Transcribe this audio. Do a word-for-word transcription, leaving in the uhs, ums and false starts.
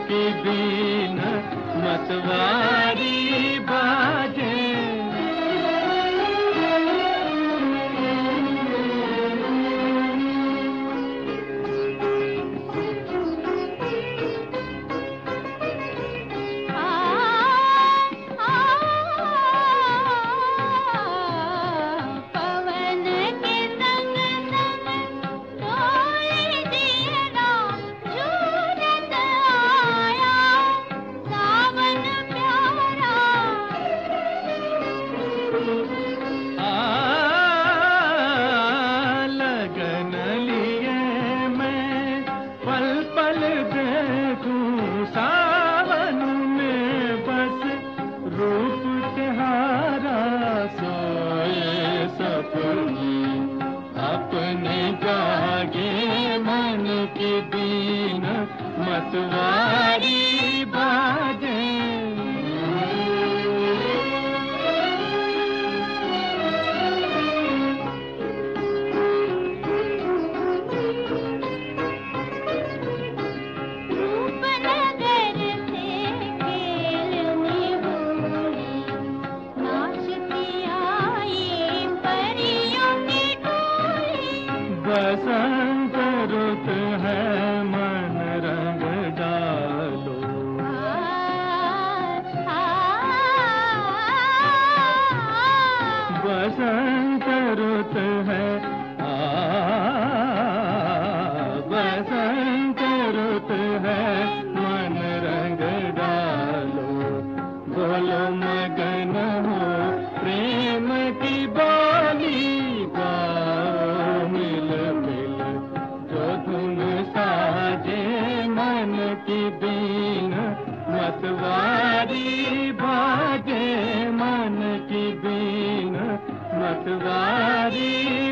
की बीन मतवारी बाजे। सावन में बस रूप तिहारा सोए सपने अपने जागे मन की बीन मतवारी बाजे। बसंत रुत है मन रंग डालो, बसंत रुत है आ बसंत रुत है मन रंग डालो। बोलो मगन हो प्रेम की बोली गाओ मिल मिल जो धुन साजे मन की बीन मतवारी बाजे। मन की बीन मतवारी